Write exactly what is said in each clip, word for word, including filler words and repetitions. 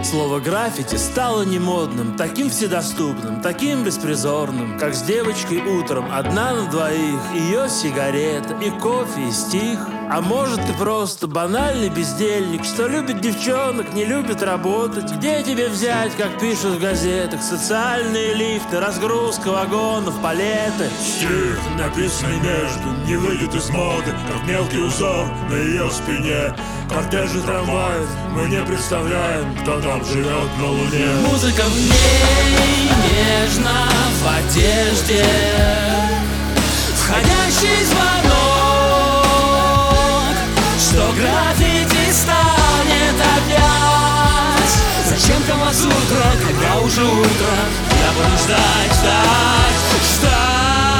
Слово граффити стало немодным, таким вседоступным, таким беспризорным, как с девочкой утром, одна на двоих, ее сигарета и кофе и стих. А может, ты просто банальный бездельник, что любит девчонок, не любит работать. Где тебе взять, как пишут в газетах, социальные лифты, разгрузка вагонов, палеты? Стих, написанный между, не выйдет из моды, как мелкий узор на ее спине. Кортежи трамваев, мы не представляем, кто там живет на луне. Музыка в ней нежно в одежде, входящий звонок, что граффити станет опять. Зачем Камасутра, когда уже утро? Я буду ждать, ждать, ждать.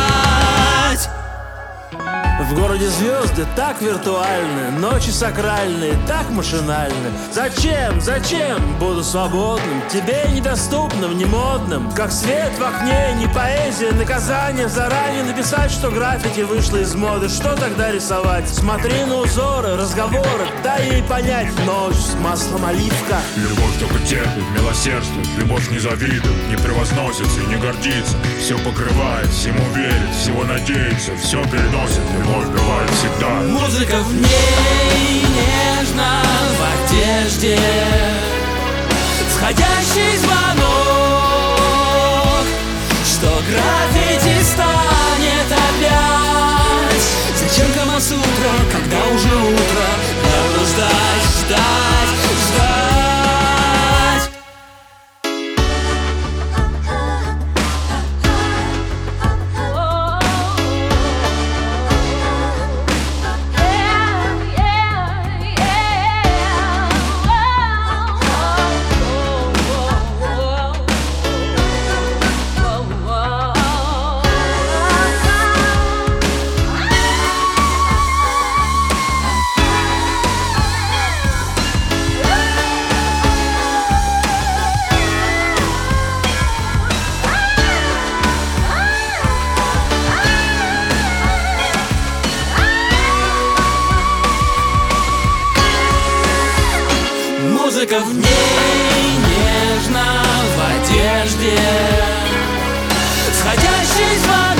В городе звезды так виртуальны, ночи сакральные, так машинальны. Зачем, зачем буду свободным, тебе недоступным, не модным? Как свет в окне, не поэзия, наказание. Заранее написать, что граффити вышло из моды. Что тогда рисовать? Смотри на узоры, разговоры, дай ей понять. Ночь с маслом оливка. Любовь только терпит, милосердствует, любовь не завидует, не превозносится и не гордится. Все покрывает, всему верит, всего надеется, все переносит, любовь бывает всегда. Музыка в ней нежно в одежде, входящий звонок, что граффити станет опять. Зачем Камасутра, когда уже утро? Я буду ждать, ждать, ждать. Музыка в ней нежно в одежде, входящий звонок,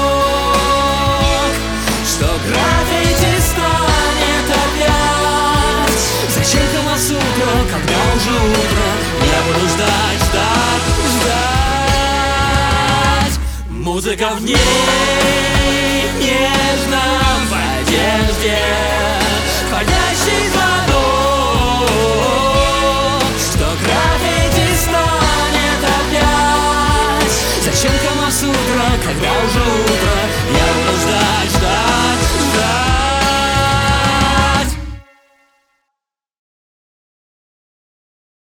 что граффити станет опять. Зачем Камасутра, когда уже утро? Я буду ждать, ждать, ждать. Музыка в ней нежно в одежде, входящий звонок, граффити станет опять. Зачем Камасутра, когда уже